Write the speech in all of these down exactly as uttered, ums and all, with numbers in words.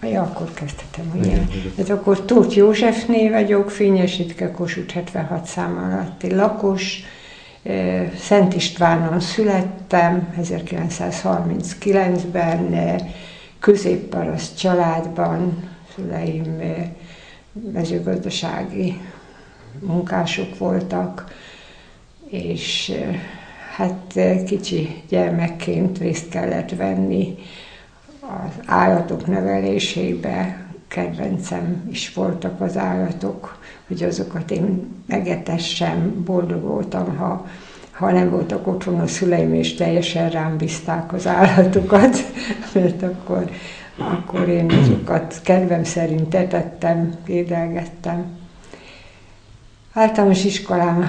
Ja, akkor kezdhetem, ugye. Hát akkor Tóth Józsefné vagyok, Fényes Ritka, Kossuth hetvenhat szám alatti lakos. Szent Istvánon születtem, ezerkilencszázharminckilencben, középparaszt családban, szüleim mezőgazdasági munkások voltak, és hát kicsi gyermekként részt kellett venni az állatok nevelésébe. Kedvencem is voltak az állatok, hogy azokat én megetessem, boldog voltam, ha, ha nem voltak otthon a szüleim, és teljesen rám bízták az állatokat, mert akkor, akkor én azokat kedvem szerint etettem, édelgettem. Általános iskolámat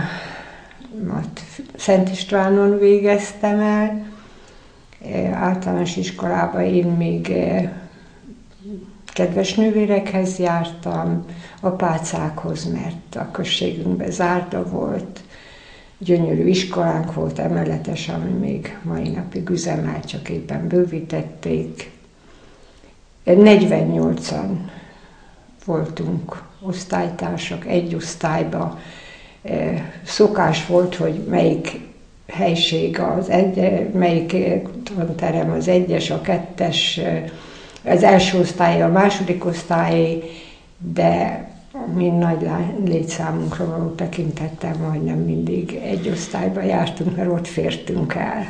Szent Istvánon végeztem el. Általános iskolában én még kedves nővérekhez jártam, apácákhoz, mert a községünkben zárda volt, gyönyörű iskolánk volt, emeletes, ami még mai napig üzemel, csak éppen bővítették. negyvennyolcan voltunk osztálytársak, egy osztályba. Szokás volt, hogy melyik helység az egy, melyik tanterem az egyes, a kettes, az első osztály, a második osztály, de mi nagy létszámunkra való tekintettel majdnem mindig egy osztályba jártunk, mert ott fértünk el.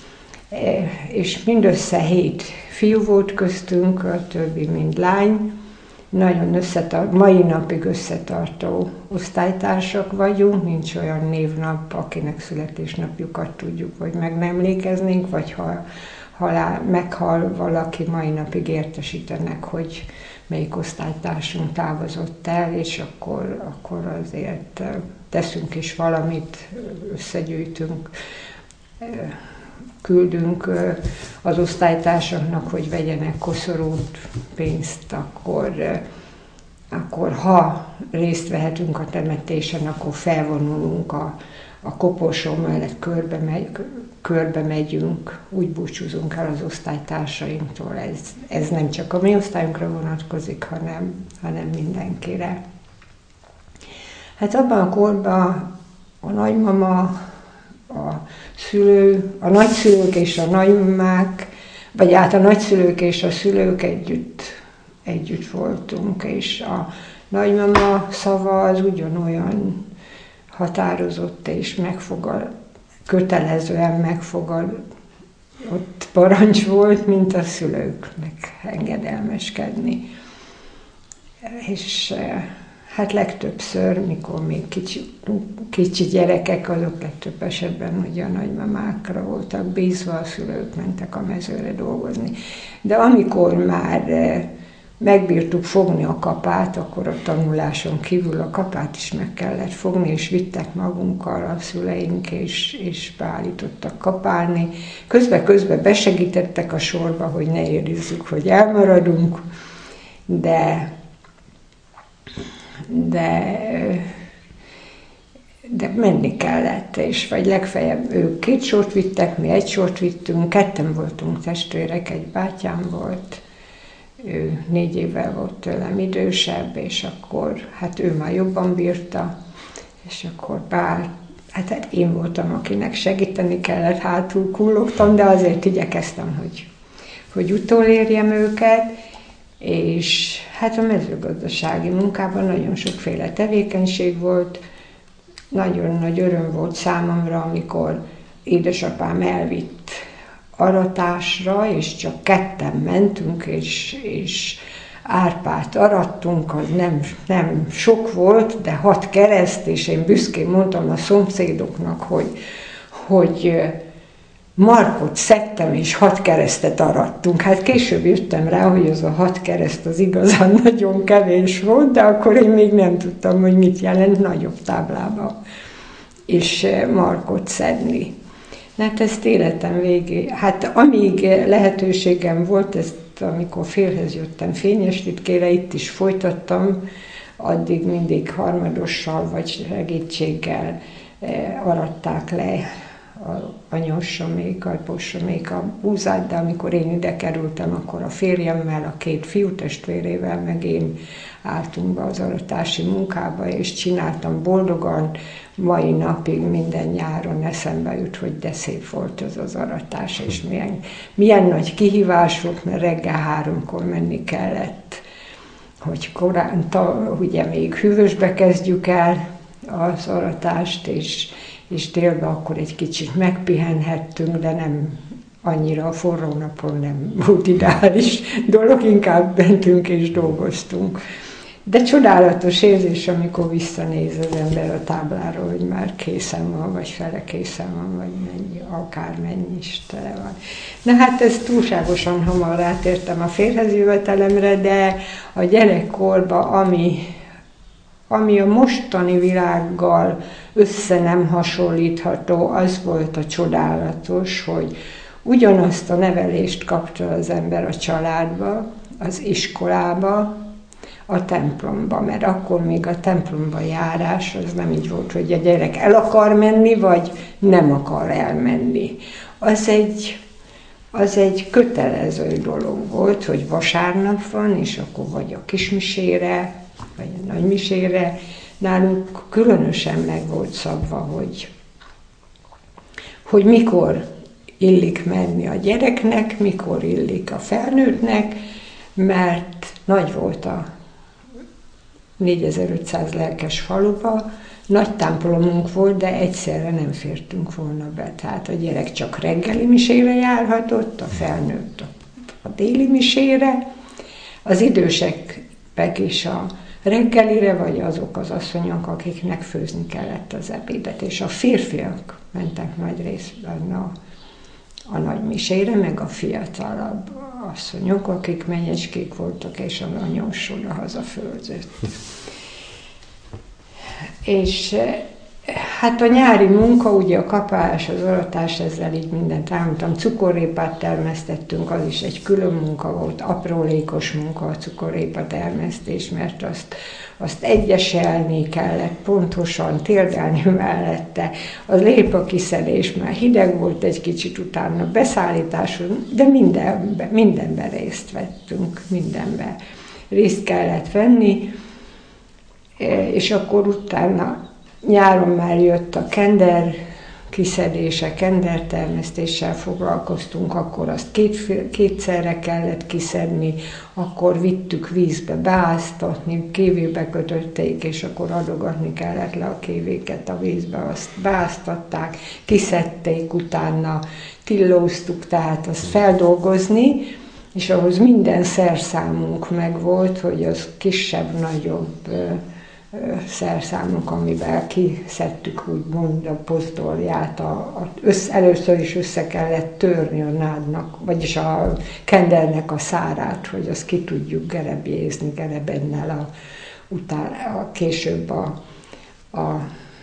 És mindössze hét fiú volt köztünk, a többi mind lány. Nagyon összetart, mai napig összetartó osztálytársak vagyunk, nincs olyan névnap, akinek születésnapjukat tudjuk, vagy meg nem emlékeznénk, vagy ha halál, meghal valaki, mai napig értesítenek, hogy melyik osztálytársunk távozott el, és akkor, akkor azért teszünk is valamit, összegyűjtünk, küldünk az osztálytársaknak, hogy vegyenek koszorút, pénzt, akkor, akkor ha részt vehetünk a temetésen, akkor felvonulunk a, a koporsó mellett, körbe, megy, körbe megyünk, úgy búcsúzunk el az osztálytársainktól. Ez, ez nem csak a mi osztályunkra vonatkozik, hanem, hanem mindenkire. Hát abban a korban a nagymama, a szülő, a nagyszülők és a nagymamák, vagy hát a nagyszülők és a szülők együtt, együtt voltunk, és a nagymama szava az ugyanolyan határozott és megfogal, kötelezően megfogalott parancs volt, mint a szülőknek engedelmeskedni. És hát legtöbbször, mikor még kicsi, kicsi gyerekek, azok legtöbb esetben ugye a nagymamákra voltak bízva, a szülők mentek a mezőre dolgozni. De amikor már megbírtuk fogni a kapát, akkor a tanuláson kívül a kapát is meg kellett fogni, és vittek magunkkal a szüleink, és, és beállítottak kapálni. Közben-közben besegítettek a sorba, hogy ne érezzük, hogy elmaradunk, de De, de menni kellett, és vagy legfeljebb ők két sort vittek, mi egy sort vittünk, ketten voltunk testvérek, egy bátyám volt, ő négy évvel volt tőlem idősebb, és akkor hát ő már jobban bírta, és akkor bár, hát én voltam, akinek segíteni kellett, hátul kullogtam, de azért igyekeztem, hogy, hogy utolérjem őket. És hát a mezőgazdasági munkában nagyon sokféle tevékenység volt. Nagyon nagy öröm volt számomra, amikor édesapám elvitt aratásra, és csak ketten mentünk, és, és árpát arattunk, az nem, nem sok volt, de hat kereszt, és én büszkén mondtam a szomszédoknak, hogy, hogy markot szedtem, és hat keresztet arattunk. Hát később jöttem rá, hogy az a hat kereszt az igazán nagyon kevés volt, de akkor én még nem tudtam, hogy mit jelent nagyobb táblába és markot szedni. Hát ezt életem végé, hát amíg lehetőségem volt, ezt amikor félhez jöttem Fényes Ritkére, itt is folytattam, addig mindig harmadossal vagy segítséggel aratták le a anyósomékat, bossomék a búzát, de amikor én ide kerültem, akkor a férjemmel, a két fiútestvérével, meg én álltunk be az aratási munkába, és csináltam boldogan. Mai napig minden nyáron eszembe jut, hogy de szép volt az az aratás, és milyen, milyen nagy kihívás volt, mert reggel háromkor menni kellett, hogy korán, ta, ugye még hűvösbe kezdjük el az aratást, és, és délben akkor egy kicsit megpihenhettünk, de nem annyira a forró napon nem volt ideális dolog, inkább bentünk és dolgoztunk. De csodálatos érzés, amikor visszanéz az ember a tábláról, hogy már készen van, vagy fele készen van, vagy mennyi, akármennyi is tele van. Na hát ez túlságosan hamar rátértem a férjhez jövetelemre, de a gyerekkorban, ami, ami a mostani világgal össze nem hasonlítható, az volt a csodálatos, hogy ugyanazt a nevelést kapta az ember a családba, az iskolába, a templomba, mert akkor még a templomba járás az nem így volt, hogy a gyerek el akar menni, vagy nem akar elmenni. Az egy, az egy kötelező dolog volt, hogy vasárnap van, és akkor vagy a kismisére, vagy a nagymisére. Nálunk különösen meg volt szabva, hogy, hogy mikor illik menni a gyereknek, mikor illik a felnőttnek, mert nagy volt a négyezer-ötszáz lelkes faluba, nagy templomunk volt, de egyszerre nem fértünk volna be. Tehát a gyerek csak reggeli misére járhatott, a felnőtt a, a déli misére, az időseknek is a reggelire, vagy azok az asszonyok, akiknek főzni kellett az ebédet. És a férfiak mentek nagy részben a, a nagy misére, meg a fiatalabb asszonyok, akik menyecskék voltak, és a anyós oda hazaföldzött. És hát a nyári munka, ugye a kapás, az aratás, ezzel így mindent elmondtam. Cukorrépát termesztettünk, az is egy külön munka volt, aprólékos munka a cukorrépa termesztés, mert azt, azt egyeselni kellett, pontosan térdelni mellette. A lépa kiszedés már hideg volt egy kicsit utána, beszállításon, de mindenben, mindenben részt vettünk, mindenben részt kellett venni, és akkor utána nyáron már jött a kender kiszedése, kender termesztéssel foglalkoztunk, akkor azt két, kétszerre kellett kiszedni, akkor vittük vízbe beáztatni, kévébe kötötték, és akkor adogatni kellett le a kévéket a vízbe, azt beáztatták, kiszedték, utána tillóztuk, tehát azt feldolgozni, és ahhoz minden szerszámunk megvolt, hogy az kisebb, nagyobb szerszámok, amivel kiszedtük úgymond a pozdorját, a, a, össz, először is össze kellett törni a nádnak, vagyis a kendernek a szárát, hogy azt ki tudjuk gerebjézni, gerebennel a, után, a később a, a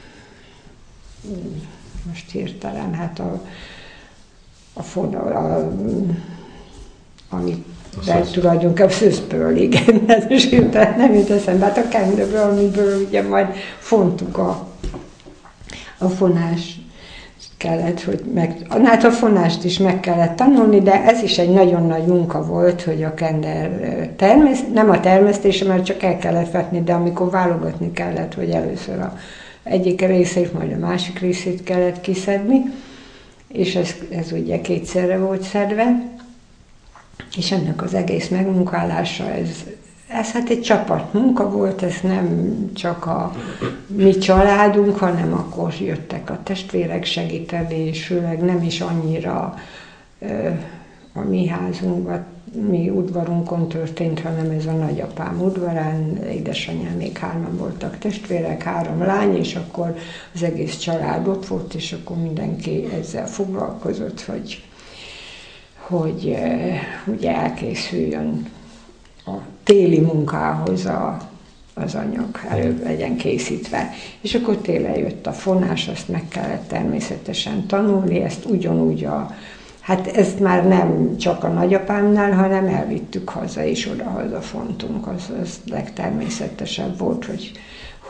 most hirtelen, hát a, a fonal, a, amit de tulajdonképpen szőzből, igen, ez is nem jut eszembe, hát a kendőből, amiből ugye majd fontuk a, a fonás kellett, hogy meg, hát a fonást is meg kellett tanulni, de ez is egy nagyon nagy munka volt, hogy a kender termeszt, nem a termesztése, mert csak el kellett vetni, de amikor válogatni kellett, hogy először a egyik részét, majd a másik részét kellett kiszedni, és ez, ez ugye kétszerre volt szedve. És ennek az egész megmunkálása, ez, ez hát egy csapatmunka volt, ez nem csak a mi családunk, hanem akkor jöttek a testvérek segíteni, és főleg nem is annyira a mi házunkban, mi udvarunkon történt, hanem ez a nagyapám udvarán, édesanyám, még hárman voltak testvérek, három lány, és akkor az egész család ott volt, és akkor mindenki ezzel foglalkozott, hogy hogy ugye elkészüljön a téli munkához a, az anyag, előbb legyen készítve. És akkor télen jött a fonás, azt meg kellett természetesen tanulni, ezt ugyanúgy a, hát ezt már nem csak a nagyapámnál, hanem elvittük haza, és oda-haza fontunk, az, az legtermészetesebb volt, hogy,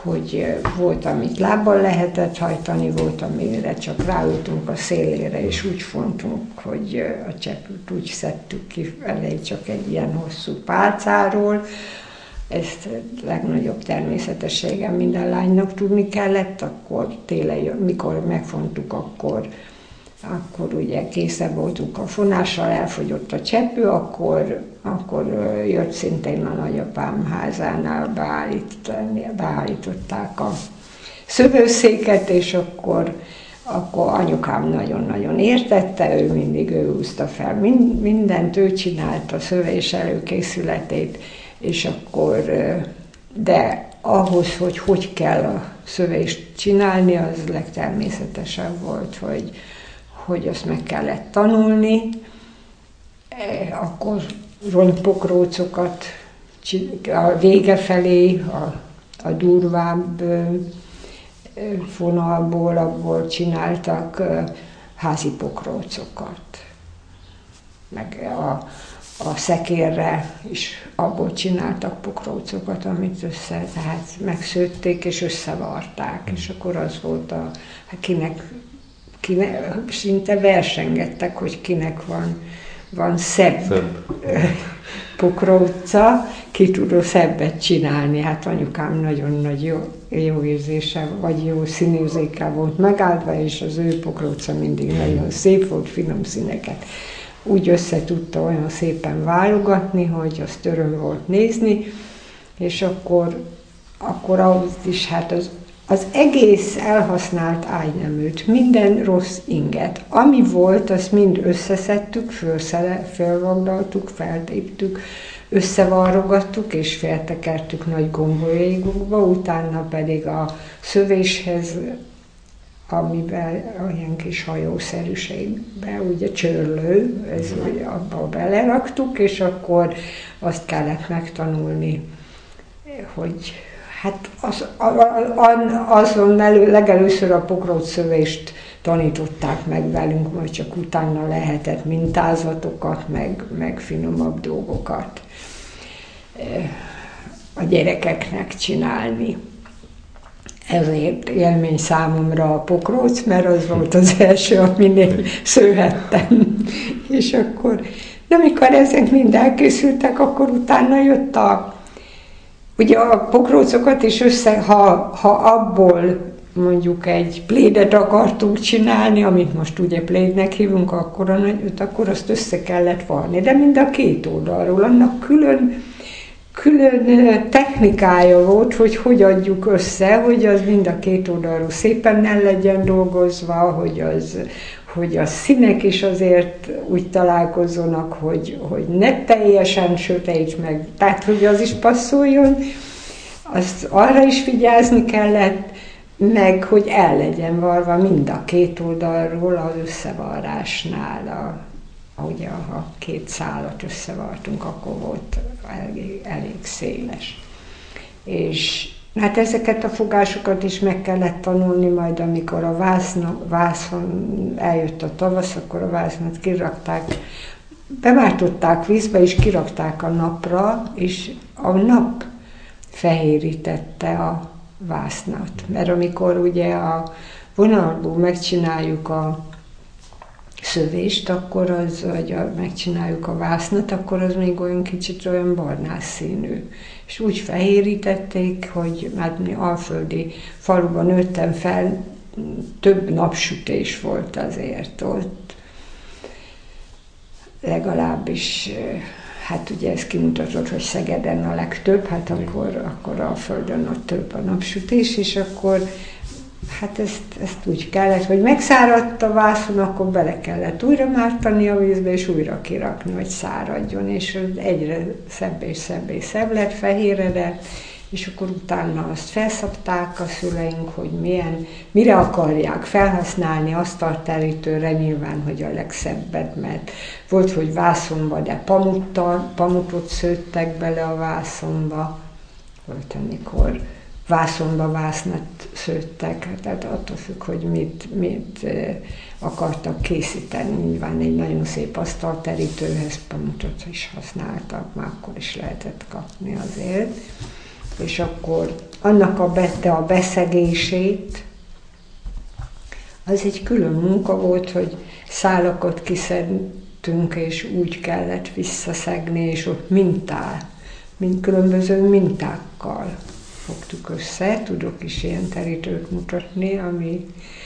hogy volt, amit lábbal lehetett hajtani, volt, amire csak ráültünk a szélére, és úgy fontunk, hogy a cseppőt úgy szedtük ki elég csak egy ilyen hosszú pálcáról. Ezt legnagyobb természetességen minden lánynak tudni kellett, akkor télen, mikor megfontuk, akkor, akkor ugye készen voltunk a fonással, elfogyott a cseppő, akkor, akkor jött szintén a nagyapám házánál, beállítani, beállították a szövőszéket, és akkor, akkor anyukám nagyon-nagyon értette, ő mindig ő húzta fel mindent, ő csinálta a szövés előkészületét, és akkor, de ahhoz, hogy hogy kell a szövést csinálni, az legtermészetesebb volt, hogy, hogy azt meg kellett tanulni, akkor rongypokrócokat a vége felé, a, a durvább vonalból, abból csináltak házi pokrócokat, meg a a szekérre is abból csináltak pokrócokat, amit össze, tehát megszőtték és összevarták, és akkor az volt a, kinek, kinek szinte versengettek, hogy kinek van, van szebb, szebb. pokróca, ki tud szebbet csinálni. Hát anyukám nagyon nagy jó, jó érzése, vagy jó színérzékkel volt megáldva, és az ő pokróca mindig nagyon szép volt, finom színeket úgy össze tudta olyan szépen válogatni, hogy azt öröm volt nézni, és akkor, akkor ahhoz is hát az, az egész elhasznált ágyneműt, minden rossz inget, ami volt, azt mind összeszedtük, fölvagdaltuk, feltéptük, összevarrogattuk és feltekertük nagy gombolyékokba, utána pedig a szövéshez, amiben olyan kis hajószerűségbe, ugye csörlő, ez, hogy abba beleraktuk, és akkor azt kellett megtanulni, hogy hát az, azon elő, legelőször a pokrócszövést tanították meg velünk, majd csak utána lehetett mintázatokat, meg, meg finomabb dolgokat a gyerekeknek csinálni. Ezért élmény számomra a pokróc, mert az volt az első, aminél szőhettem. És akkor, de amikor ezek mind elkészültek, akkor utána jött a, ugye a pokrócokat is össze, ha, ha abból mondjuk egy plédet akartunk csinálni, amit most ugye plédnek hívunk, akkor, a, akkor azt össze kellett varni, de mind a két oldalról, annak külön Külön technikája volt, hogy hogy adjuk össze, hogy az mind a két oldalról szépen el legyen dolgozva, hogy, az, hogy a színek is azért úgy találkozzanak, hogy, hogy ne teljesen sötét meg, tehát hogy az is passzoljon, azt arra is vigyázni kellett, meg hogy el legyen varva mind a két oldalról az összevarrásnál, a ugye, ha két szálat összevartunk, akkor volt elég, elég széles. És hát ezeket a fogásokat is meg kellett tanulni, majd amikor a vászna, vászon eljött a tavasz, akkor a vásznat kirakták, beváltották vízbe, és kirakták a napra, és a nap fehérítette a vásznat. Mert amikor ugye a vonalból megcsináljuk a szövést, akkor az, vagy a, megcsináljuk a vásznat, akkor az még olyan kicsit olyan barnás színű. És úgy fehérítették, hogy hát mi alföldi faluban nőttem fel, több napsütés volt azért ott. Legalábbis, hát ugye ez kimutatott, hogy Szegeden a legtöbb, hát akkor, akkor Alföldön ott több a napsütés, és akkor hát ezt, ezt úgy kellett, hogy megszáradt a vászon, akkor bele kellett újra mártani a vízbe, és újra kirakni, hogy száradjon, és egyre szebb és szebb és szebb lett, fehéredett, és akkor utána azt felszabták a szüleink, hogy milyen, mire akarják felhasználni asztalterítőre, nyilván, hogy a legszebbet, mert volt, hogy vászonba, de pamuttal, pamutot szőttek bele a vászonba, volt, amikor vászonba vásznat szőttek, tehát attól függ, hogy mit, mit akartak készíteni. Nyilván egy nagyon szép asztalterítőhez pamutot is használtak, már akkor is lehetett kapni azért. és akkor annak a, be, a beszegését, az egy külön munka volt, hogy szálakat kiszedtünk, és úgy kellett visszaszegni, és ott mintál, mint különböző mintákkal fogtuk össze. Tudok is ilyen terítőt mutatni, ami,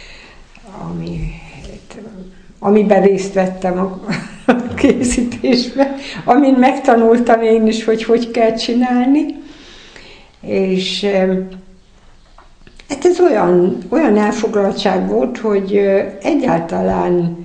ami, amiben részt vettem a készítésben, amin megtanultam én is, hogy hogy kell csinálni. És hát ez olyan, olyan elfoglaltság volt, hogy egyáltalán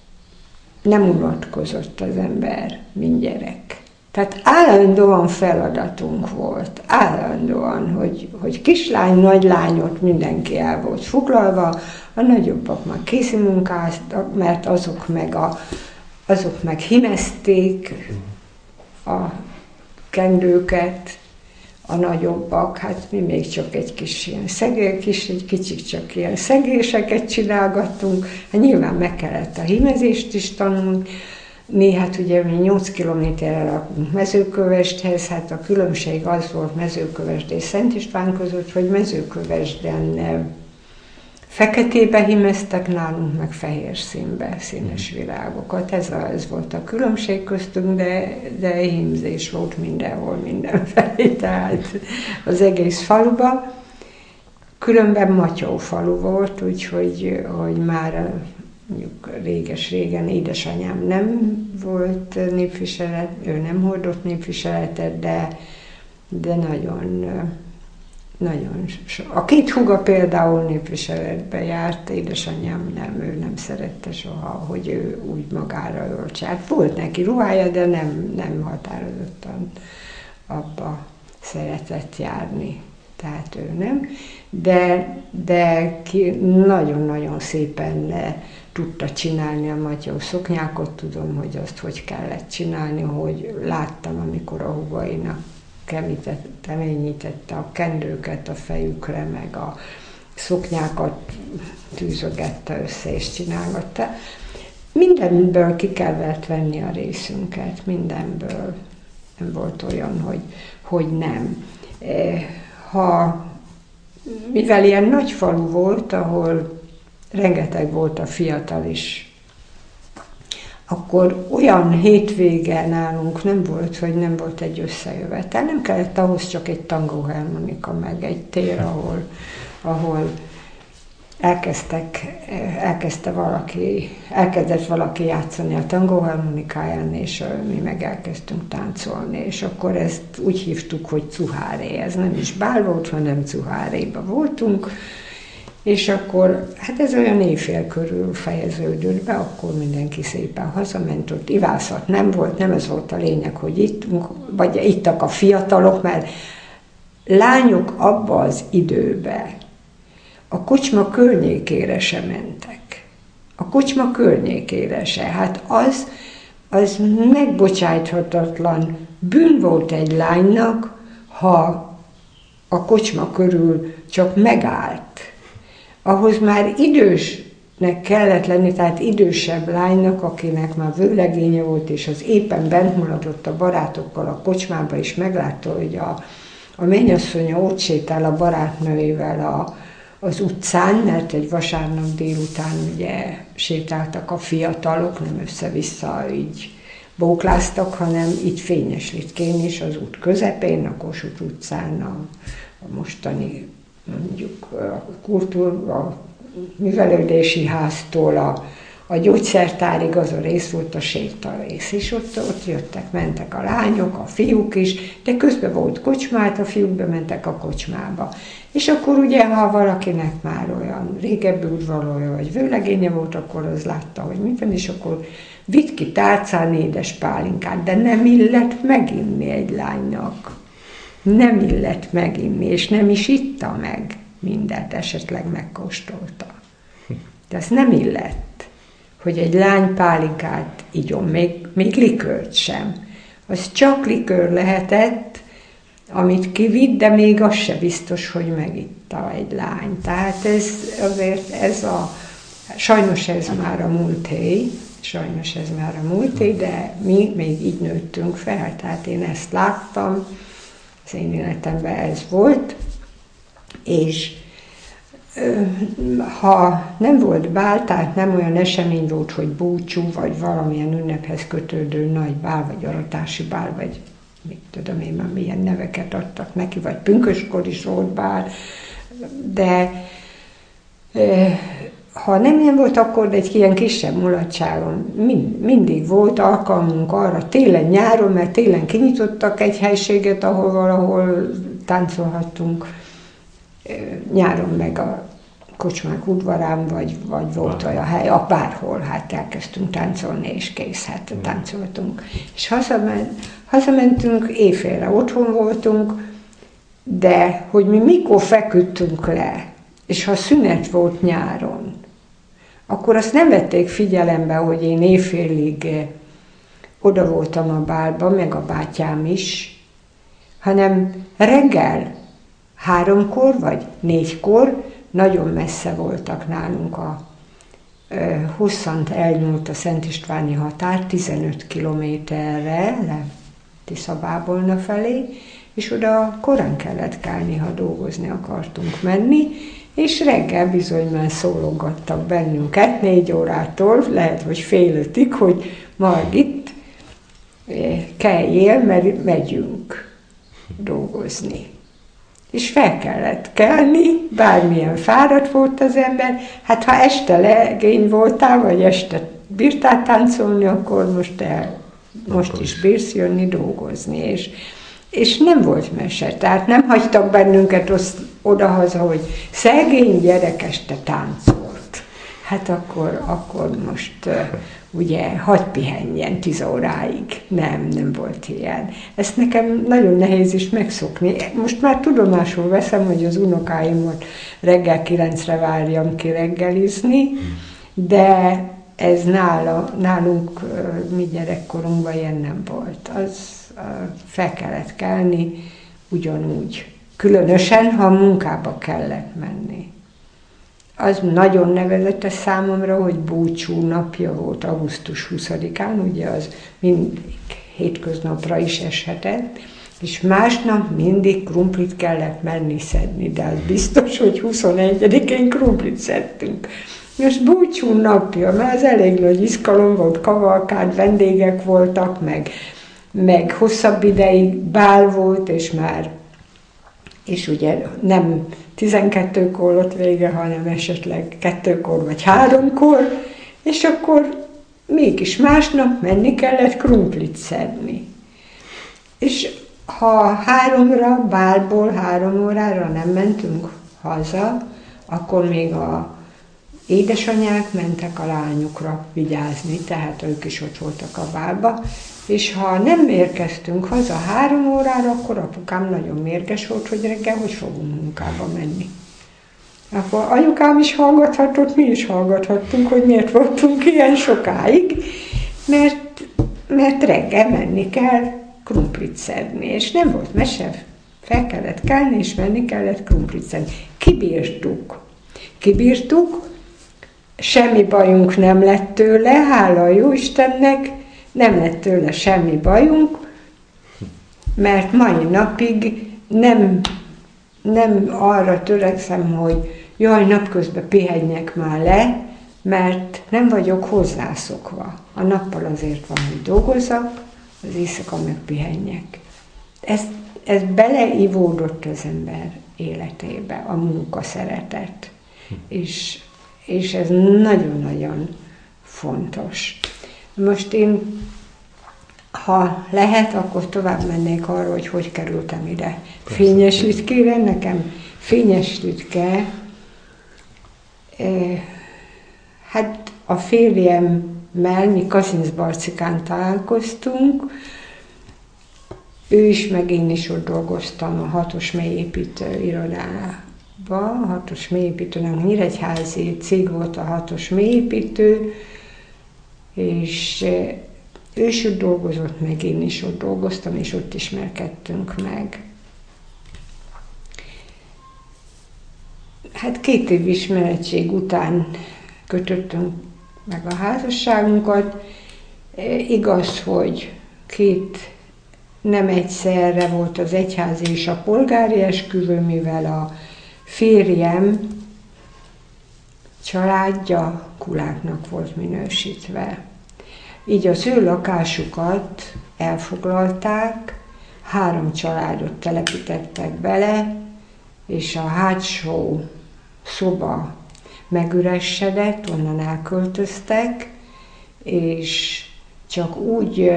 nem unatkozott az ember, mint gyerek. Tehát állandóan feladatunk volt, állandóan, hogy, hogy kislány, nagylányot mindenki el volt foglalva, a nagyobbak már kézimunkáztak, mert azok meg, a, azok meg himezték a kendőket, a nagyobbak, hát mi még csak egy kis ilyen szegély, kis, egy kicsit csak ilyen szegéseket csinálgattunk, hát nyilván meg kellett a hímezést is tanulni, hát ugye mi nyolc kilométerre lakunk Mezőkövesdhez, hát a különbség az volt Mezőkövesd és Szent István között, hogy Mezőkövesden feketébe hímeztek, nálunk meg fehér színbe, színes virágokat. Ez, a, ez volt a különbség köztünk, de, de hímzés volt mindenhol, mindenfelé, tehát az egész faluban. Különben Matyó falu volt, úgyhogy hogy már mondjuk réges-régen édesanyám nem volt népviselet, ő nem hordott népviseletet, de, de nagyon... Nagyon so. A két húga például népviseletbe járt, édesanyám nem, ő nem szerette soha, hogy ő úgy magára öltse. Hát volt neki ruhája, de nem, nem határozottan abba szeretett járni. Tehát ő nem. De, de ki nagyon-nagyon szépen tudta csinálni a Matyó szoknyákot, tudom, hogy azt hogy kellett csinálni, hogy láttam, amikor a húgainak keményítette a kendőket a fejükre, meg a szoknyákat tűzögette össze és csinálgatta. Mindenből ki kellett venni a részünket, mindenből. Nem volt olyan, hogy, hogy nem. Ha, mivel ilyen nagy falu volt, ahol rengeteg volt a fiatal is, akkor olyan hétvége nálunk nem volt, hogy nem volt egy összejövetel. Nem kellett ahhoz csak egy tangóharmonika, meg egy tér, ahol, ahol elkezdtek, elkezdte valaki, elkezdett valaki játszani a tangóharmonikáján, és mi meg elkezdtünk táncolni, és akkor ezt úgy hívtuk, hogy cuháré. Ez nem is bál volt, hanem cuháréba voltunk, és akkor, hát ez olyan éjfél körül fejeződött be, akkor mindenki szépen hazament, ott ivászat nem volt, nem ez volt a lényeg, hogy ittunk, vagy ittak a fiatalok, mert lányok abba az időbe a kocsma környékére se mentek. A kocsma környékére se. Hát az, az megbocsájthatatlan bűn volt egy lánynak, ha a kocsma körül csak megállt. Ahhoz már idősnek kellett lenni, tehát idősebb lánynak, akinek már vőlegénye volt, és az éppen bent maradott a barátokkal a kocsmába, és meglátta, hogy a, a mennyasszonya ott sétál a barátnőjével a, az utcán, mert egy vasárnap délután ugye sétáltak a fiatalok, nem össze-vissza így bókláztak, hanem itt Fényeslitkén is, az út közepén, a Kossuth utcán, a, a mostani mondjuk a kultúr, a művelődési háztól a, a gyógyszertárig az a rész volt a sétarész, és ott, ott jöttek, mentek a lányok, a fiúk is, de közben volt kocsmát, a fiúk bementek a kocsmába. És akkor ugye, ha valakinek már olyan régebbi udvarlója vagy vőlegénye volt, akkor az látta, hogy mi van, és akkor vitt ki tálcán édes pálinkát, de nem illett meginni egy lánynak. Nem illett meginni, és nem is itta meg mindent, esetleg megkóstolta. De ez nem illett, hogy egy lány pálinkát igyon, még, még likőrt sem. Az csak likőr lehetett, amit kivitt, de még az se biztos, hogy megitta egy lány. Tehát ez azért ez a, sajnos ez már a múlté, sajnos ez már a múlté, de mi még így nőttünk fel, tehát én ezt láttam, az én életemben ez volt, és ha nem volt bál, tehát nem olyan esemény volt, hogy búcsú, vagy valamilyen ünnephez kötődő nagy bál, vagy aratási bál, vagy mit tudom én már milyen neveket adtak neki, vagy pünköskor is volt bál, de ha nem ilyen volt, akkor egy ilyen kisebb mulatságon mind, mindig volt alkalmunk arra, télen-nyáron, mert télen kinyitottak egy helységet, ahol valahol táncolhattunk, nyáron meg a kocsmák udvarán, vagy, vagy volt olyan hely, a bárhol, hát elkezdtünk táncolni, és kész, hát táncoltunk. És hazament, hazamentünk, éjfélre otthon voltunk, de hogy mi mikor feküdtünk le, és ha szünet volt nyáron, akkor azt nem vették figyelembe, hogy én éjfélig oda voltam a bálba, meg a bátyám is, hanem reggel háromkor vagy négykor nagyon messze voltak nálunk a hosszant elnyúlt a Szent Istváni határ, tizenöt kilométerre, le Tiszabábolna felé, és oda korán kellett kelni, ha dolgozni akartunk menni, és reggel bizony már szólogattak bennünket négy órától, lehet, hogy fél ötig, hogy Margit, keljél, mert megyünk dolgozni. És fel kellett kelni, bármilyen fáradt volt az ember, hát ha este legény voltál, vagy este bírtál táncolni, akkor most, el, most is bírsz jönni dolgozni, és És nem volt mese, tehát nem hagytak bennünket odahaza, hogy szegény gyerek este táncolt. Hát akkor, akkor most uh, ugye hadd pihenjen tíz óráig. Nem, nem volt ilyen. Ezt nekem nagyon nehéz is megszokni. Most már tudomásul veszem, hogy az unokáimat reggel kilencre várjam ki reggelizni, de ez nála, nálunk uh, mi gyerekkorunkban ilyen nem volt. Az fel kellett kelni ugyanúgy. Különösen, ha munkába kellett menni. Az nagyon nevezetes számomra, hogy búcsú napja volt augusztus huszadikán, ugye az mindig hétköznapra is eshetett, és másnap mindig krumplit kellett menni szedni, de az biztos, hogy huszonegyedikén krumplit szedtünk. Most búcsú napja, mert az elég nagy izgalom volt, kavalkád, vendégek voltak, meg meg hosszabb ideig bál volt, és már, és ugye nem tizenkettőkor lett vége, hanem esetleg kettőkor vagy háromkor, és akkor mégis másnap menni kellett krumplit szedni. És ha háromra, bálból három órára nem mentünk haza, akkor még a édesanyák mentek a lányukra vigyázni, tehát ők is ott voltak a bálba, és ha nem érkeztünk haza három órára, akkor apukám nagyon mérges volt, hogy reggel hogy fogunk munkába menni. Akkor anyukám is hallgathatott, mi is hallgathattunk, hogy miért voltunk ilyen sokáig, mert, mert reggel menni kell krumplit szedni, és nem volt mese, fel kellett kelni, és menni kellett krumplit szedni. Kibírtuk. Kibírtuk, semmi bajunk nem lett tőle, hála a Jóistennek, nem lett tőle semmi bajunk, mert mai napig nem, nem arra törekszem, hogy jaj, napközben pihenjek már le, mert nem vagyok hozzászokva. A nappal azért van, hogy dolgozzak, az éjszaka meg pihenjek. Ez, ez beleivódott az ember életébe, a munka szeretet. És, és ez nagyon-nagyon fontos. Most én, ha lehet, akkor tovább mennék arra, hogy hogy kerültem ide. Fényes Lütkére, nekem Fényes Lütke, eh, hát a férjemmel mi Kazincbarcikán találkoztunk, ő is, meg én is ott dolgoztam a hatos mélyépítő irodában. A hatos mélyépítőnek nyíregyházi cég volt a hatos mélyépítő, és ő is ott dolgozott, meg én is ott dolgoztam, és ott ismerkedtünk meg. Hát két év ismeretség után kötöttünk meg a házasságunkat. Igaz, hogy két nem egyszerre volt az egyházi és a polgári esküvő, mivel a férjem családja kuláknak volt minősítve. Így az ő lakásukat elfoglalták, három családot telepítettek bele, és a hátsó szoba megüresedett, onnan elköltöztek, és csak úgy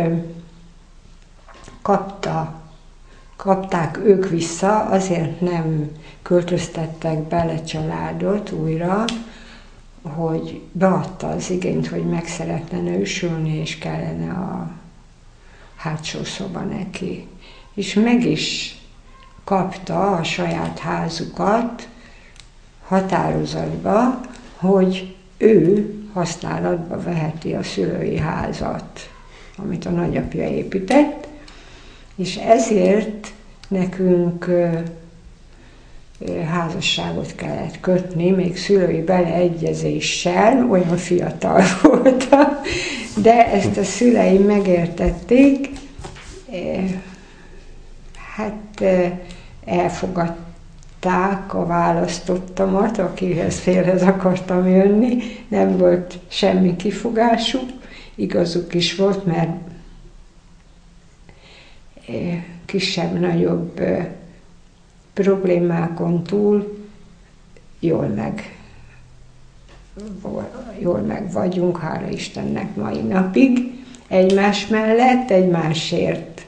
kapta, kapták ők vissza, azért nem költöztettek bele családot újra, hogy beadta az igényt, hogy meg szeretne nősülni, és kellene a hátsó szoba neki. És meg is kapta a saját házukat határozatba, hogy ő használatba veheti a szülői házat, amit a nagyapja épített, és ezért nekünk házasságot kellett kötni, még szülői beleegyezéssel, olyan fiatal voltam, de ezt a szüleim megértették, hát elfogadták a választottamat, akihez félhez akartam jönni, nem volt semmi kifogásuk, igazuk is volt, mert kisebb-nagyobb problémákon túl jól meg, jól meg vagyunk, hála Istennek mai napig, egymás mellett, egymásért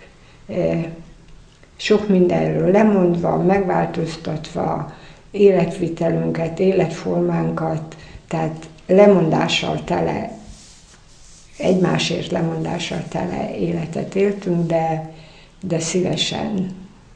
sok mindenről lemondva, megváltoztatva életvitelünket, életformánkat, tehát lemondással tele, egymásért lemondással tele életet éltünk, de, de szívesen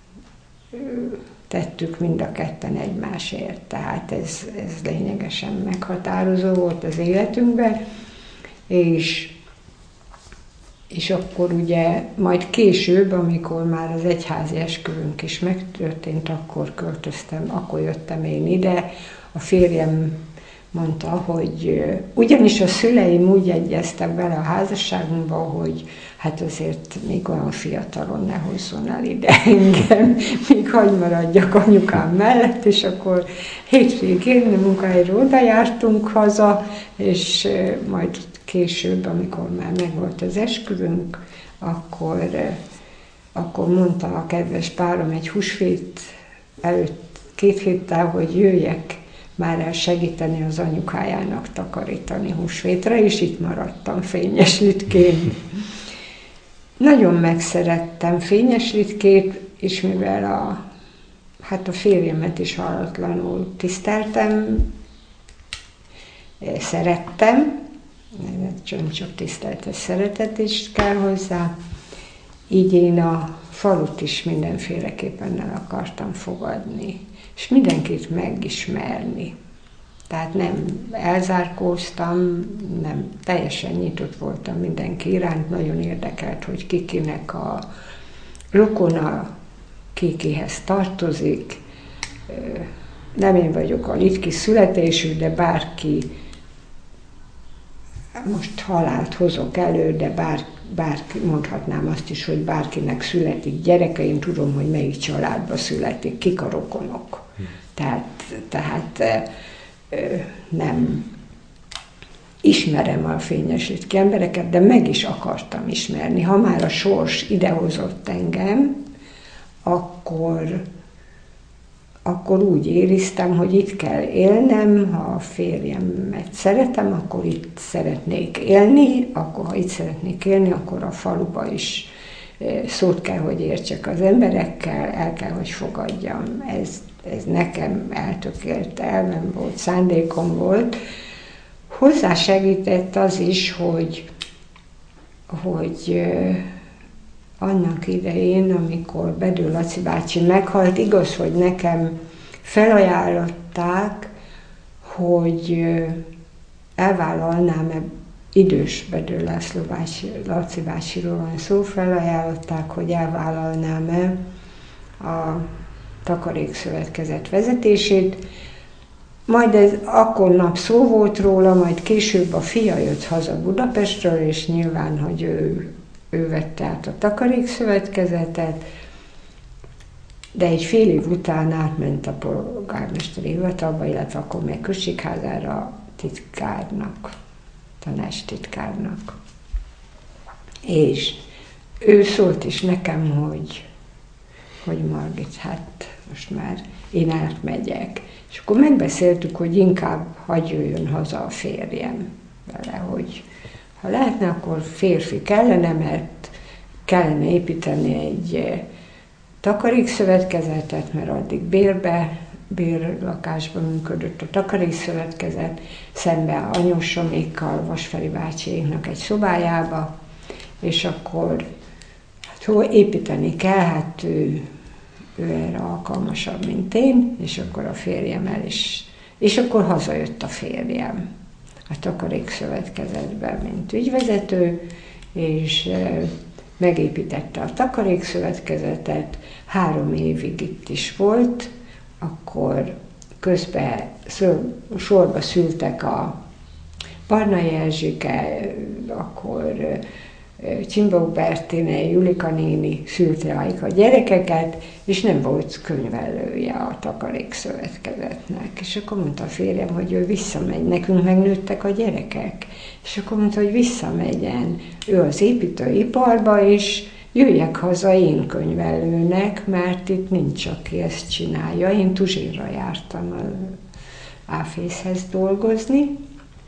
tettük mind a ketten egymásért, tehát ez, ez lényegesen meghatározó volt az életünkben, és, és akkor ugye majd később, amikor már az egyházi esküvőnk is megtörtént, akkor költöztem, akkor jöttem én ide, a férjem mondta, hogy ugyanis a szüleim úgy egyeztek bele a házasságunkba, hogy hát azért még olyan fiatalon ne hozzon el ide engem, még hagy maradjak anyukám mellett, és akkor hétvégén munkahelyről oda jártunk haza, és majd később, amikor már megvolt az esküvőnk, akkor, akkor mondta a kedves párom egy húsvét előtt két héttel, hogy jöjjek már el segíteni az anyukájának takarítani húsvétre, és itt maradtam Fényeslitkén. Nagyon megszerettem Fényeslitkét, és mivel a, hát a férjemet is hallatlanul tiszteltem, szerettem, csak, csak tisztelt, szeretet is kell hozzá, így én a falut is mindenféleképpen el akartam fogadni, és mindenkit megismerni. Tehát nem elzárkóztam, nem, teljesen nyitott voltam mindenki iránt, nagyon érdekelt, hogy kikinek a rokona, ki kihez tartozik. Nem én vagyok a litki születésű, de bárki, most halált hozok elő, de bár, bárki, mondhatnám azt is, hogy bárkinek születik gyereke, én tudom, hogy melyik családba születik, kik a rokonok. Tehát, tehát nem ismerem a fényeslitki embereket, de meg is akartam ismerni. Ha már a sors idehozott engem, akkor, akkor úgy éreztem, hogy itt kell élnem, ha a férjemet szeretem, akkor itt szeretnék élni, akkor ha itt szeretnék élni, akkor a faluba is szót kell, hogy értsek az emberekkel, el kell, hogy fogadjam. Ez, ez nekem eltökélt elvem volt, szándékom volt. Hozzásegített az is, hogy, hogy annak idején, amikor Bedő Laci bácsi meghalt, igaz, hogy nekem felajánlották, hogy elvállalnám-e, idős Bedő László bácsi, Laci bácsiról van szó, felajánlották, hogy elvállalnám-e a Takarékszövetkezet vezetését. Majd ez akkor nap szó volt róla, majd később a fia jött haza Budapestről, és nyilván, hogy ő ő vette át a takarékszövetkezetet, de egy fél év után átment a polgármesteri hivatalba, illetve akkor meg községházára titkárnak, tanácstitkárnak. És ő szólt is nekem, hogy, hogy Margit, hát most már én átmegyek. És akkor megbeszéltük, hogy inkább hagyj jöjjön haza a férjem vele, hogy ha lehetne, akkor férfi kellene, mert kellene építeni egy takarékszövetkezetet, mert addig bérbe, bérlakásban működött a takarékszövetkezet, szembe anyósomékkal, Vasferi bácsiéknak egy szobájába, és akkor hát hol építeni kell, hát ő, ő erre alkalmasabb, mint én, és akkor a férjemmel is. És akkor hazajött a férjem a takarékszövetkezetben, mint ügyvezető, és megépítette a takarékszövetkezetet, három évig itt is volt, akkor közben sorba szültek a Barnai Erzsike, akkor Csimbó Bertine, Julika néni szülte rájuk a gyerekeket, és nem volt könyvelője a takarékszövetkezetnek. És akkor mondta a férjem, hogy ő visszamegy, nekünk megnőttek a gyerekek. És akkor mondta, hogy visszamegyen ő az építőiparba, és jöjjek haza én könyvelőnek, mert itt nincs, aki ezt csinálja. Én Tuzsérra jártam az Áfészhez dolgozni,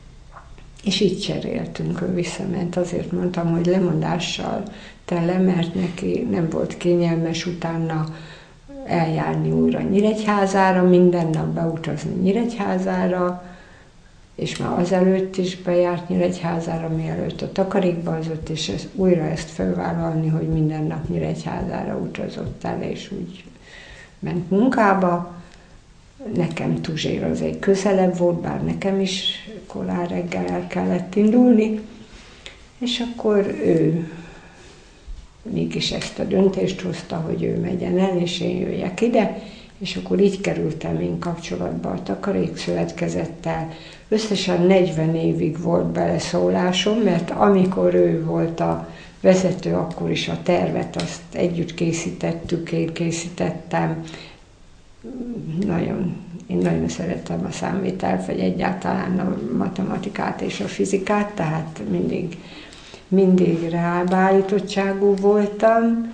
és így cseréltünk, ő visszament. Azért mondtam, hogy lemondással tele, mert neki nem volt kényelmes utána eljárni újra Nyíregyházára, minden nap beutazni Nyíregyházára, és már azelőtt is bejárt Nyíregyházára, mielőtt a takarékba hozott, és ez, újra ezt felvállalni, hogy minden nap Nyíregyházára utazott el, és úgy ment munkába. Nekem Tuzsér az egy közelebb volt, bár nekem is korán reggel el kellett indulni, és akkor ő mégis ezt a döntést hozta, hogy ő megyen el, és én jöjjek ide, és akkor így kerültem én kapcsolatba a takarékszövetkezettel. Összesen negyven évig volt beleszólásom, mert amikor ő volt a vezető, akkor is a tervet azt együtt készítettük, én készítettem. Nagyon, én nagyon szeretem a számvitelt, vagy egyáltalán a matematikát és a fizikát, tehát mindig, mindig rábeállítottságú voltam,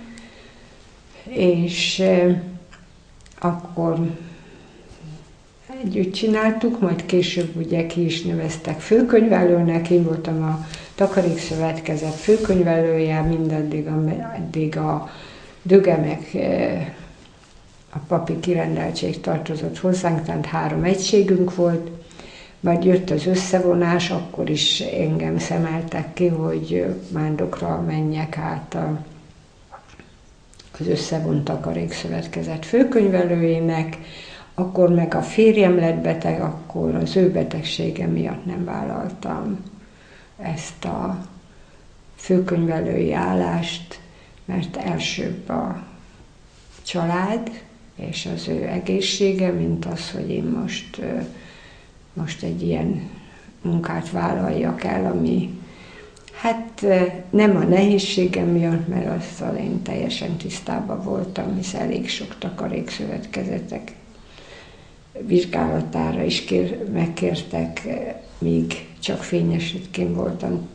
és eh, akkor együtt csináltuk, majd később ugye ki is neveztek főkönyvelőnek, én voltam a takarékszövetkezet főkönyvelője, mindaddig, addig a dögemek eh, a papi kirendeltség tartozott hozzánk, tehát három egységünk volt, majd jött az összevonás, akkor is engem szemeltek ki, hogy Mándokra menjek át a, az összevont takarékszövetkezet főkönyvelőjének, akkor meg a férjem lett beteg, akkor az ő betegsége miatt nem vállaltam ezt a főkönyvelői állást, mert elsőbb a család, és az ő egészsége, mint az, hogy én most, most egy ilyen munkát vállaljak el, ami hát nem a nehézségem miatt, mert azzal én teljesen tisztában voltam, hisz elég sok takarékszövetkezetek vizsgálatára is kér, megkértek, míg csak fényesítként voltam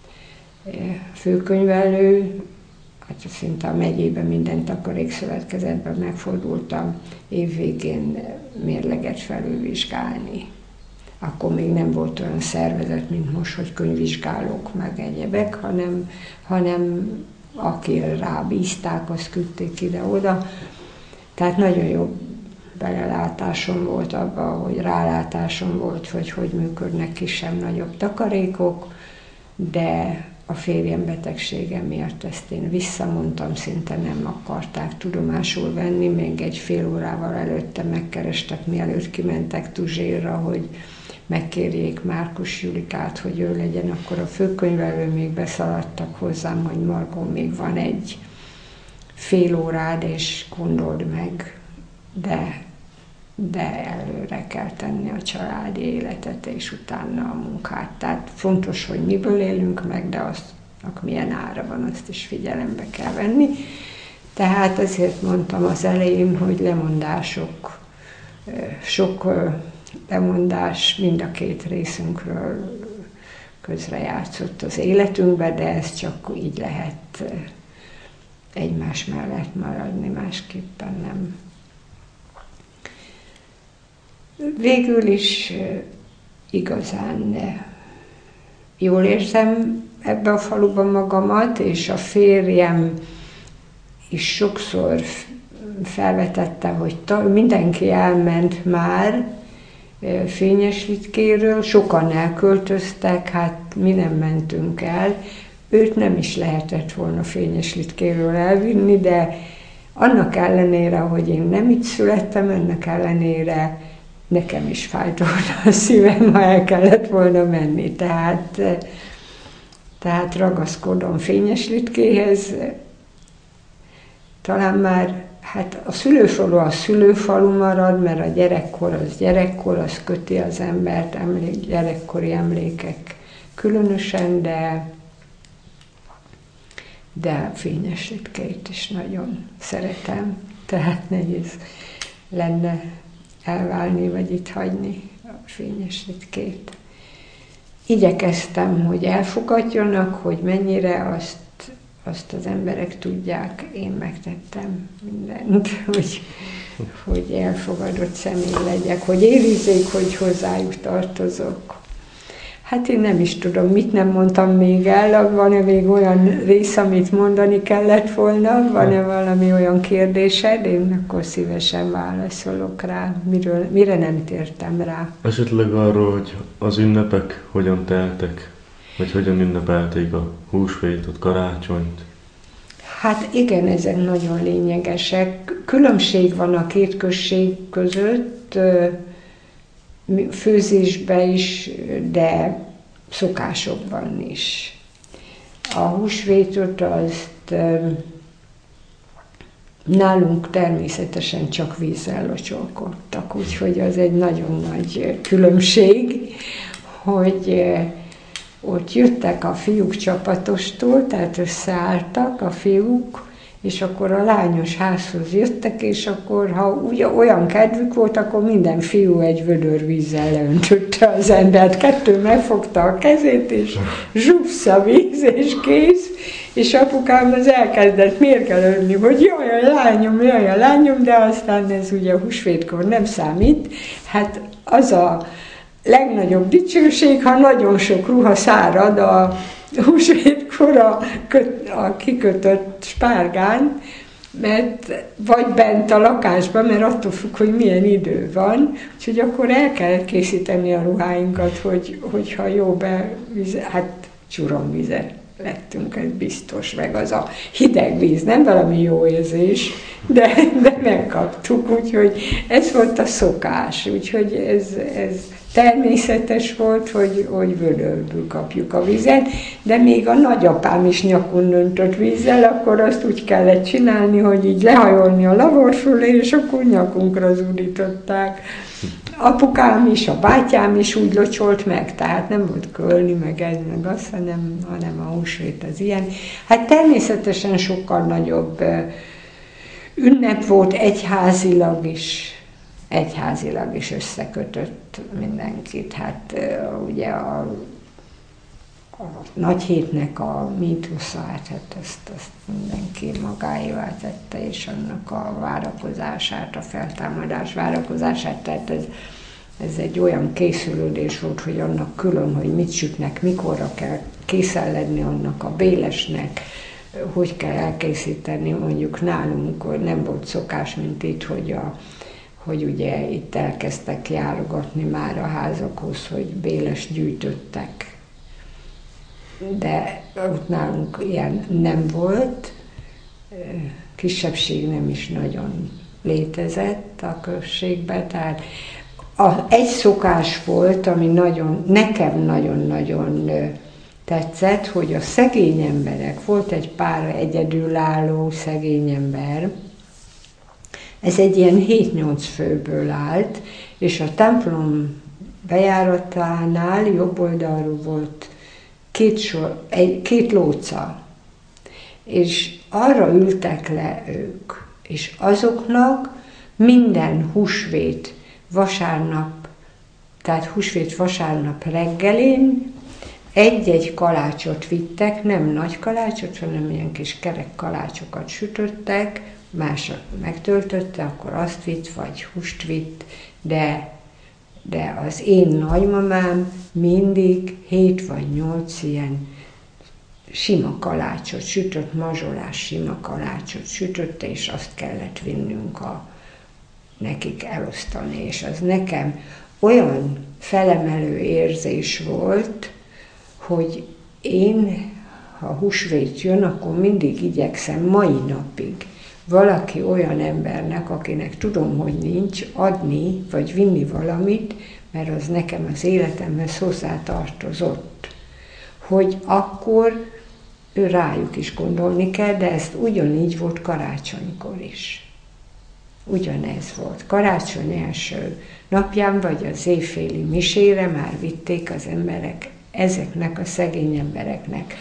főkönyvelő, hát szinte a megyében minden takarékszövetkezetben megfordultam évvégén mérleget felülvizsgálni. Akkor még nem volt olyan szervezet, mint most, hogy könyvvizsgálók meg egyebek, hanem, hanem akire rábízták, azt küldték ide-oda. Tehát nagyon jó belelátásom volt abba, hogy rálátásom volt, hogy hogy működnek kisebb-nagyobb takarékok, de a férjem betegsége miatt ezt én visszamondtam, szinte nem akarták tudomásul venni, még egy fél órával előtte megkerestek, mielőtt kimentek Tuzsérra, hogy megkérjék Márkus Julikát, hogy ő legyen, akkor a főkönyvelő, még beszaladtak hozzám, hogy Margó, még van egy fél órád, és gondold meg, de, de előre kell tenni a családi életet, és utána a munkát. Tehát fontos, hogy miből élünk meg, de azt milyen ára van, azt is figyelembe kell venni. Tehát ezért mondtam az elején, hogy lemondások, sok lemondás mind a két részünkről közrejátszott az életünkbe, de ez csak így lehet egymás mellett maradni, másképpen nem. Végül is igazán jól érzem ebbe a faluban magamat, és a férjem is sokszor felvetette, hogy mindenki elment már Fényes-Littkéről, sokan elköltöztek, hát mi nem mentünk el. Őt nem is lehetett volna Fényes-Littkéről elvinni, de annak ellenére, hogy én nem itt születtem, ennek ellenére nekem is fájt volna a szívem, ha el kellett volna menni. Tehát, tehát ragaszkodom Fényes-Littkéhez. Talán már hát a szülőfalu a szülőfalu marad, mert a gyerekkor az gyerekkor, az köti az embert, emlék, gyerekkori emlékek különösen, de, de Fényes-Littkét is nagyon szeretem, tehát nehéz lenne elválni, vagy itt hagyni a Fényes-Littkét. Igyekeztem, hogy elfogadjanak, hogy mennyire azt azt az emberek tudják, én megtettem mindent, hogy, hogy elfogadott személy legyek, hogy érezzék, hogy hozzájuk tartozok. Hát én nem is tudom, mit nem mondtam még el, van-e még olyan rész, amit mondani kellett volna, van-e valami olyan kérdésed, én akkor szívesen válaszolok rá, miről, mire nem tértem rá. Esetleg arról, hogy az ünnepek hogyan teltek? Vagy hogyan ünnepelték a húsvétot, karácsonyt? Hát igen, ezek nagyon lényegesek. Különbség van a két község között, főzésben is, de szokásokban is. A húsvétot azt nálunk természetesen csak vízzel locsolkodtak, úgyhogy az egy nagyon nagy különbség, hogy ott jöttek a fiúk csapatostól, tehát összeálltak a fiúk, és akkor a lányos házhoz jöttek, és akkor, ha ugye olyan kedvük volt, akkor minden fiú egy vödör vízzel leöntötte az embert. Kettő megfogta a kezét, és zsupsz a víz, és kész. És apukám az elkezdett mérgelődni, hogy jaj, a lányom, jaj, a lányom, de aztán ez ugye húsvétkor nem számít. Hát az a legnagyobb dicsőség, ha nagyon sok ruha szárad a húsvétkor a, köt, a kikötött spárgán, mert vagy bent a lakásban, mert attól függ, hogy milyen idő van, úgyhogy akkor el kell készíteni a ruháinkat, hogy, hogyha jó bevíz, hát csuromvizet lettünk, ez biztos, meg az a hideg víz, nem valami jó érzés, de, de megkaptuk, úgyhogy ez volt a szokás, úgyhogy ez, ez természetes volt, hogy, hogy vödörből kapjuk a vizet, de még a nagyapám is nyakon öntött vízzel, akkor azt úgy kellett csinálni, hogy így lehajolni a lavor fölé, és akkor nyakunkra zúdították. Apukám is, a bátyám is úgy locsolt meg, tehát nem volt kölni, meg ez, meg az, hanem, hanem a húsvét az ilyen. Hát természetesen sokkal nagyobb ünnep volt egyházilag is, egyházilag is összekötött mindenkit. Hát ugye a, a nagy hétnek a mítoszát, hát ezt, ezt mindenki magáévá tette, és annak a várakozását, a feltámadás várakozását, tehát ez, ez egy olyan készülődés volt, hogy annak külön, hogy mit sütnek, mikorra kell készenledni annak a bélesnek, hogy kell elkészíteni, mondjuk nálunk nem volt szokás, mint itt, hogy a hogy ugye itt elkezdtek járogatni már a házakhoz, hogy béles gyűjtöttek. De ott nálunk ilyen nem volt, kisebbség nem is nagyon létezett a községben, tehát a, egy szokás volt, ami nagyon, nekem nagyon-nagyon tetszett, hogy a szegény emberek, volt egy pár egyedülálló szegény ember, ez egy ilyen hét-nyolc főből állt, és a templom bejáratánál jobb oldalról volt két, sor, egy, két lóccal, és arra ültek le ők, és azoknak minden húsvét vasárnap, tehát húsvét vasárnap reggelén egy-egy kalácsot vittek, nem nagy kalácsot, hanem ilyen kis kerek kalácsokat sütöttek, mások megtöltötte, akkor azt vitt, vagy húst vitt, de, de az én nagymamám mindig hét vagy nyolc ilyen sima kalácsot sütött, mazsolás sima kalácsot sütötte, és azt kellett vinnünk a, nekik elosztani, és az nekem olyan felemelő érzés volt, hogy én, ha húsvét jön, akkor mindig igyekszem mai napig valaki olyan embernek, akinek tudom, hogy nincs, adni, vagy vinni valamit, mert az nekem az életemhez hozzátartozott. Hogy akkor ő rájuk is gondolni kell, de ezt ugyanígy volt karácsonykor is. Ugyanez volt. Karácsony első napján, vagy az éjféli misére már vitték az emberek ezeknek a szegény embereknek.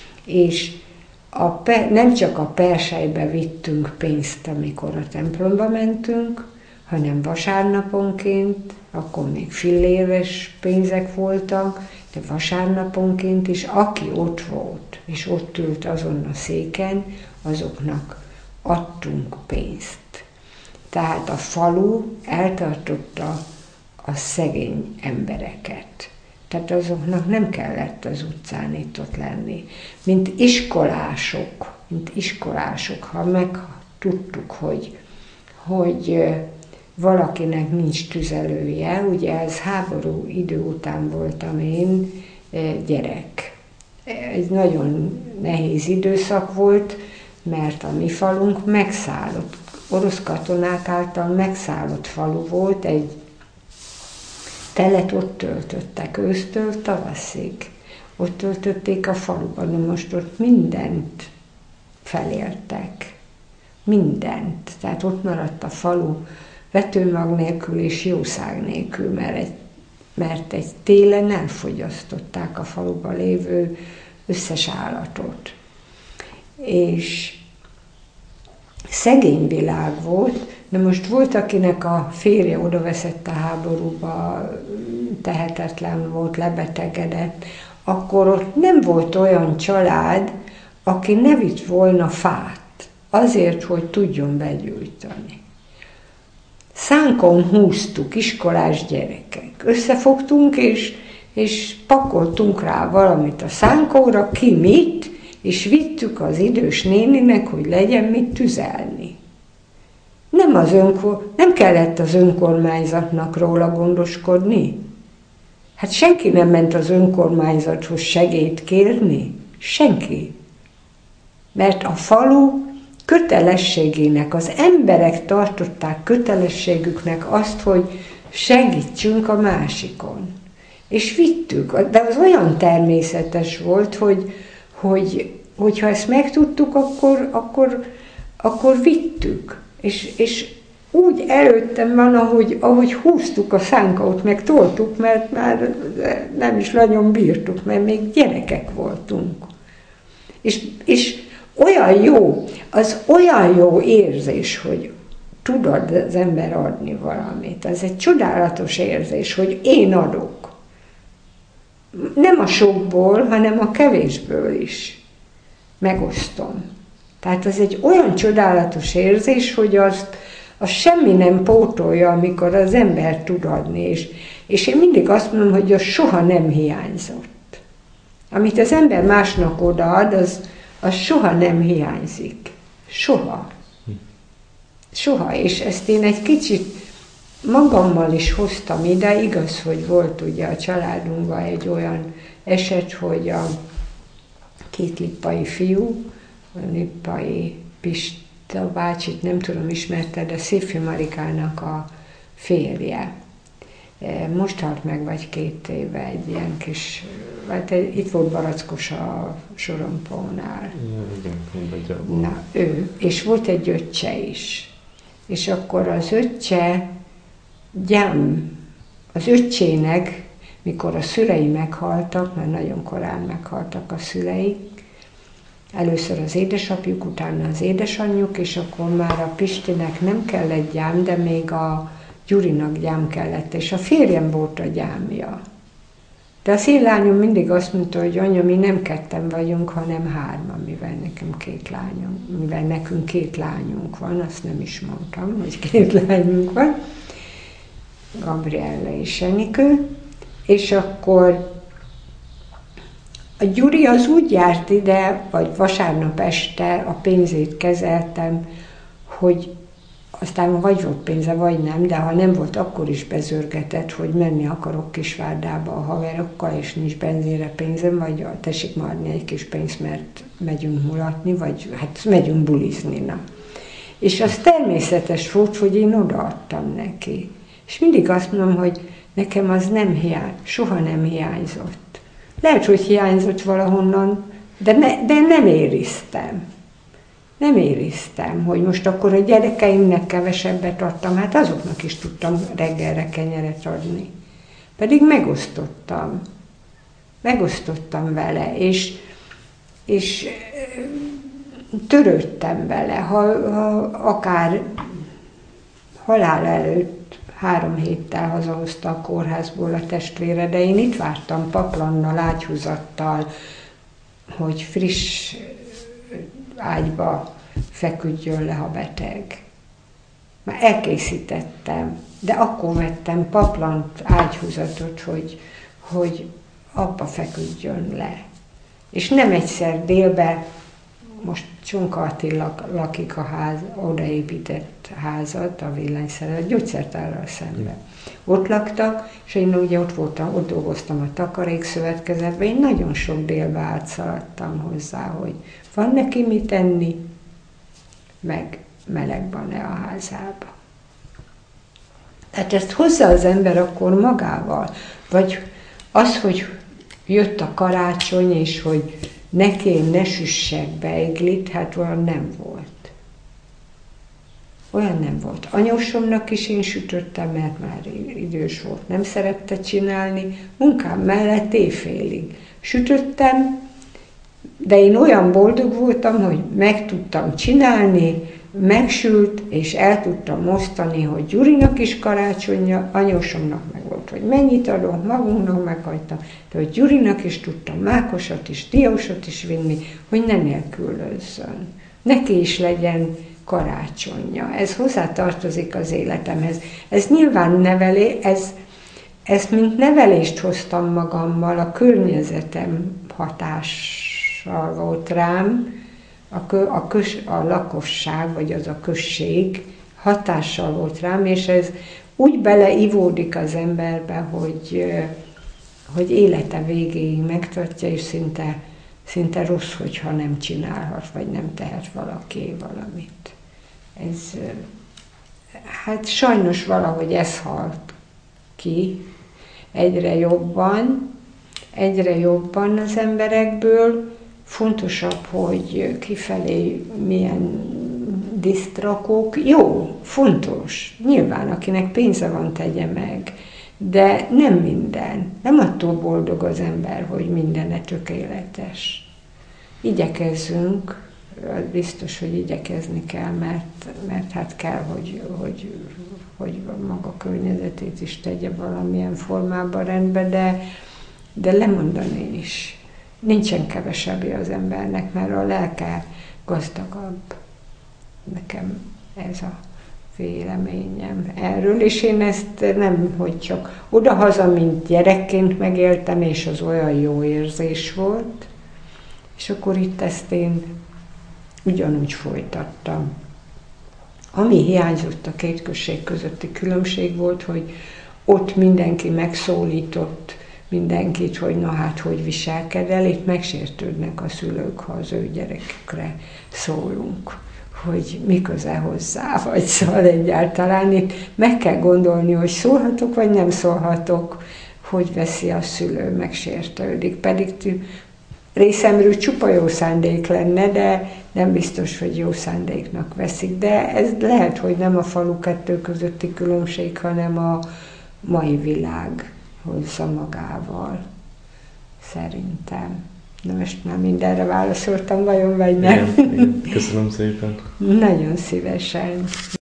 És a, nem csak a perselybe vittünk pénzt, amikor a templomba mentünk, hanem vasárnaponként, akkor még filléres pénzek voltak, de vasárnaponként is, aki ott volt, és ott ült azon a széken, azoknak adtunk pénzt. Tehát a falu eltartotta a szegény embereket. Tehát azoknak nem kellett az utcán itt ott lenni. Mint iskolások, mint iskolások, ha megtudtuk, hogy, hogy valakinek nincs tüzelője, ugye ez háború idő után voltam én gyerek. Ez nagyon nehéz időszak volt, mert a mi falunk megszállott, orosz katonák által megszállott falu volt, egy telet ott töltöttek ősztől tavaszig. Ott töltötték a faluban, na most ott mindent feléltek. Mindent. Tehát ott maradt a falu vetőmag nélkül és jószág nélkül, mert egy, mert egy télen elfogyasztották a faluban lévő összes állatot. És szegény világ volt, de most volt, akinek a férje odaveszett a háborúba, tehetetlen volt, lebetegedett, akkor ott nem volt olyan család, aki ne vitt volna fát, azért, hogy tudjon begyújtani. Szánkon húztuk, iskolás gyerekek. Összefogtunk, és, és pakoltunk rá valamit a szánkóra, ki mit, és vittük az idős néninek, hogy legyen mit tüzelni. Nem, az önkor, nem kellett az önkormányzatnak róla gondoskodni. Hát senki nem ment az önkormányzathoz segélyt kérni. Senki. Mert a falu kötelességének, az emberek tartották kötelességüknek azt, hogy segítsünk a másikon. És vittük. De az olyan természetes volt, hogy, hogy hogyha ezt megtudtuk, akkor, akkor, akkor vittük. És, és úgy előttem van, ahogy, ahogy húztuk a szánkót, meg toltuk, mert már nem is nagyon bírtuk, mert még gyerekek voltunk. És, és olyan jó, az olyan jó érzés, hogy tudod az ember adni valamit. Ez egy csodálatos érzés, hogy én adok. Nem a sokból, hanem a kevésből is megosztom. Tehát ez egy olyan csodálatos érzés, hogy azt, azt semmi nem pótolja, amikor az ember tud adni. És, és én mindig azt mondom, hogy az soha nem hiányzott. Amit az ember másnak odaad, az, az soha nem hiányzik. Soha. Soha. És ezt én egy kicsit magammal is hoztam ide. Igaz, hogy volt ugye a családunkban egy olyan eset, hogy a két lippai fiú, a lippai Pista bácsit, nem tudom, ismerte, de Széfi Marikának a férje. Most halt meg, vagy két éve, egy ilyen kis, hát itt volt Barackos a Sorompónál. Igen, Na, ő. És volt egy öccse is. És akkor az öccse gyám, az öccsének mikor a szülei meghaltak, mert nagyon korán meghaltak a szülei, először az édesapjuk, utána az édesanyjuk, és akkor már a Pistinek nem kellett gyám, de még a Gyurinak gyám kellett, és a férjem volt a gyámja. De az én lányom mindig azt mondta, hogy anya, mi nem ketten vagyunk, hanem hárman, mivel nekem két lányom, mivel nekünk két lányunk van, azt nem is mondtam, hogy két lányunk van, Gabriella és Enikő, és akkor a Gyuri az úgy járt ide, vagy vasárnap este a pénzét kezeltem, hogy aztán vagy volt pénze, vagy nem, de ha nem volt, akkor is bezörgetett, hogy menni akarok Kisvárdába a haverokkal, és nincs benzínre pénzem, vagy tessék már adni egy kis pénzt, mert megyünk mulatni, vagy hát megyünk bulizni. Na. És az természetes volt, hogy én odaadtam neki. És mindig azt mondom, hogy nekem az nem hiány, soha nem hiányzott. Lehet, hogy hiányzott valahonnan, de, ne, de nem ériztem. Nem ériztem, hogy most akkor a gyerekeimnek kevesebbet adtam, hát azoknak is tudtam reggelre kenyeret adni. Pedig megosztottam. Megosztottam vele, és, és törődtem vele, ha, ha akár halál előtt három héttel hazahozta a kórházból a testvére, de én itt vártam paplannal, ágyhúzattal, hogy friss ágyba feküdjön le, ha beteg. Már elkészítettem, de akkor vettem paplant, ágyhúzatot, hogy, hogy abba feküdjön le. És nem egyszer délbe, most Csonka Attila lakik a ház, odaépített házat, a villanyszerelő, gyógyszertárral szemben. Ott laktak, és én ugye ott voltam, ott dolgoztam a takarékszövetkezetben, én nagyon sok délbe átszaladtam hozzá, hogy van neki mit enni, meg meleg van-e a házába. Tehát ezt hozza az ember akkor magával, vagy az, hogy jött a karácsony, és hogy neki ne süssek beiglit, hát olyan nem volt. Olyan nem volt. Anyósomnak is én sütöttem, mert már idős volt, nem szerette csinálni. Munkám mellett éjfélig sütöttem, de én olyan boldog voltam, hogy meg tudtam csinálni, megsült, és el tudtam osztani, hogy Gyurinak is karácsonyja, anyósomnak meg volt, hogy mennyit adok, magunknak meghagytam, de hogy Gyurinak is tudtam mákosat is, diósot is vinni, hogy ne nélkülözzön. Neki is legyen karácsonyja. Ez hozzátartozik az életemhez. Ez nyilván nevelé, ez, ezt mint nevelést hoztam magammal, a környezetem hatással volt rám, a, kö, a, kös, a lakosság, vagy az a község hatással volt rám, és ez úgy beleivódik az emberbe, hogy, hogy élete végéig megtartja, és szinte, szinte rossz, hogyha nem csinálhat, vagy nem tehet valaki valamit. Ez, hát sajnos valahogy ez halt ki egyre jobban, egyre jobban az emberekből. Fontosabb, hogy kifelé milyen diszt rakok. Jó, fontos. Nyilván, akinek pénze van, tegye meg. De nem minden. Nem attól boldog az ember, hogy mindene tökéletes. Igyekezzünk, biztos, hogy igyekezni kell, mert, mert hát kell, hogy, hogy, hogy maga környezetét is tegye valamilyen formában rendbe, de, de lemondani is. Nincsen kevesebbje az embernek, mert a lelke gazdagabb. Nekem ez a véleményem erről, és én ezt nem, hogy csak odahaza, mint gyerekként megéltem, és az olyan jó érzés volt, és akkor itt ezt én ugyanúgy folytattam. Ami hiányzott a két község közötti különbség volt, hogy ott mindenki megszólított mindenkit, hogy na hát, hogy viselked el, itt megsértődnek a szülők, ha az ő gyerekükre szólunk, hogy mi köze hozzá, vagy szóval egyáltalán itt meg kell gondolni, hogy szólhatok, vagy nem szólhatok, hogy veszi a szülő, megsértődik. Pedig részemről csupa jó szándék lenne, de nem biztos, hogy jó szándéknak veszik. De ez lehet, hogy nem a falu kettő közötti különbség, hanem a mai világ hozza magával, szerintem. De most már mindenre válaszoltam, vajon vagy nem? Igen, igen. Köszönöm szépen. Nagyon szívesen.